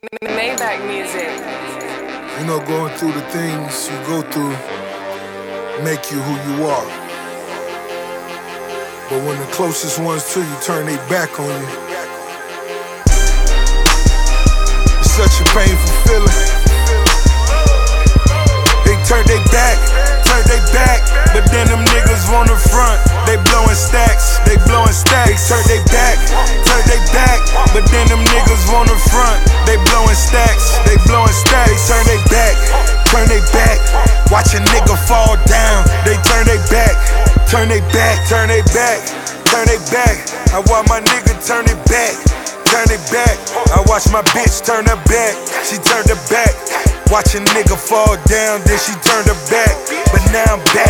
Maybach music. You know, going through the things you go through make you who you are. But when the closest ones to you turn their back on you, it's such a painful feeling. They turn their back, but then them niggas on the front, they blowing stacks, they blowing stacks. They turn their back, but then them niggas on the front, they blowing stacks, they blowing stacks. They turn their back, watch a nigga fall down. They turn their back, turn their back. I watch my nigga turn it back. I watch my bitch turn her back, she turned her back. Watch a nigga fall down, then she turned her back. But now I'm back.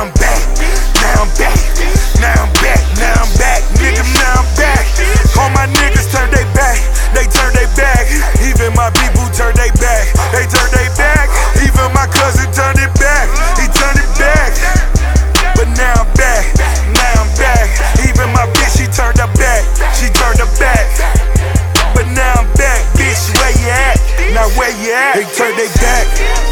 Nigga, now I'm back. All my niggas turn they back, they turn they back. Even my people turn they back, they turn they back. Even my cousin turned it back, he turned it back. But now I'm back. Even my bitch, she turned her back, she turned her back. But now I'm back, bitch, where you at? Now where you at? They turn they back,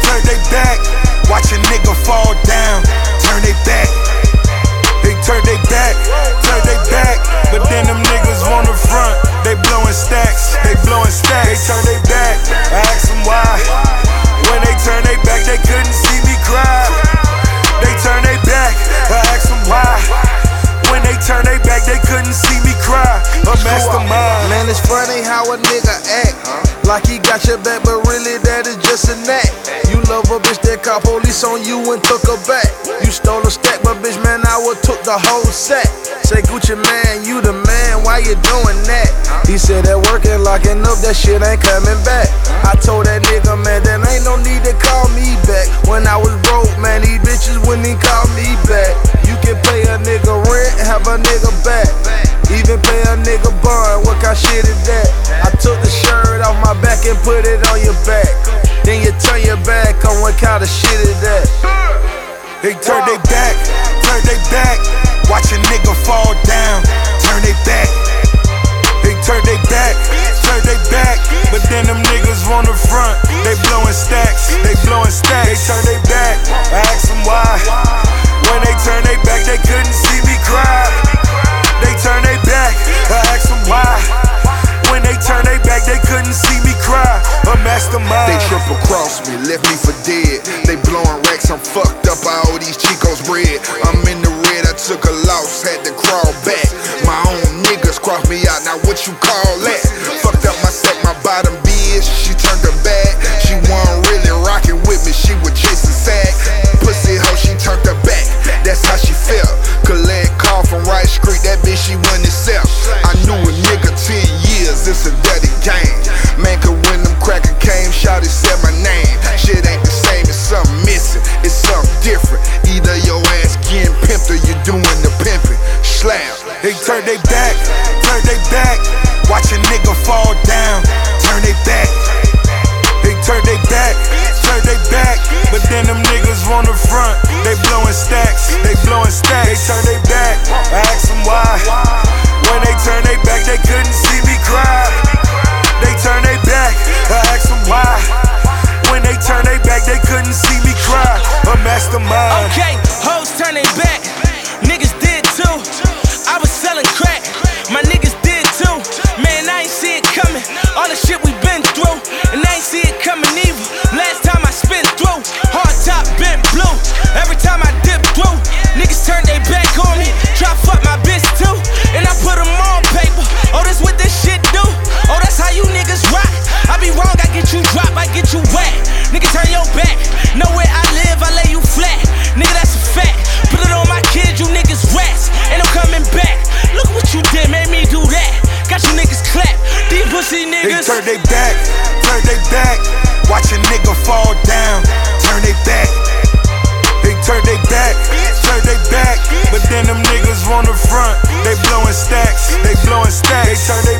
watch a nigga fall down, turn they back. They turn they back, but then them niggas on the front, they blowing stacks, they turn they back. I ask them why. When they turn they back, they couldn't see me cry. They turn they back, I ask them why. When they turn they back, they couldn't see me cry. A mastermind. Man, it's funny how a nigga act like he got your back, but really that is just an act. You love a bitch that called police on you and took her back. You stole a stack, but bitch, man, I would took the whole sack. Say, Gucci man, you the man, why you doing that? He said that working, locking up, that shit ain't coming back. I told that nigga, man, there ain't no need to call me back. When I was broke, man, these bitches wouldn't even call me back. You can pay a nigga rent, have a nigga back. Even pay a nigga bond, what kind of shit is that? I took the shirt off my back and put it on your back. Then you turn your back on, what kind of shit is that? They turn they back, watch a nigga fall down, turn they back. They turn they back, but then them niggas on the front, they blowing stacks, they turn they back. I ask them why. When they turn they back, they couldn't see me cry. They turn they back, I ask them why. When they turn they back, they couldn't see me cry. A mastermind. They triple crossed me, left me for dead. They blowing racks, I'm fucked up by all these Chicos bread. I'm in the red, I took a loss, had to crawl back. My own niggas crossed me out, now what you call that? Fucked up my set, my bottom bitch, she turned her back. She wasn't really rocking with me, she was chasing sack. Pussy hoe, she turned her back, that's how she felt. Collect call from Rice Street, that bitch she wouldn't accept. I knew a nigga 10 years, it's a dirty game. Man, cause when them cracker came, shawty said my name. Shit ain't the same, it's something missing, it's something different. Either your ass getting pimped or you doing the pimping. Slam. They turn they back, watch a nigga fall down, turn they back. They turn they back, but then them niggas on the front, they blowing stacks, they turn they back. I ask them why. When they turn they back, they couldn't see me cry. They turn they back, I ask them why. When they turn they back, they couldn't see me cry. A mastermind. Okay, hoes turn they back, niggas did too. I was selling crack, my niggas did too. Man, I ain't see it coming, all the shit we been through, and I ain't see it coming either. Last time I spin through, hard top bent blue. Every time I dip through, niggas turn they back on me. Try fuck my bitch too, and I put them on paper. Oh, that's what this shit do. Oh, that's how you niggas rock. I be wrong, I get you dropped, I get you whack. Nigga, turn your back. Know where I live, I lay you flat. Nigga, that's a fact. Put it on my kids, you niggas rats. Ain't no coming back. Look what you did, made me do that. Got you niggas clap. These pussy niggas. They turn they back, watch a nigga fall down, turn they back. They turn they back, but then them niggas on the front, they blowing stacks, they turn they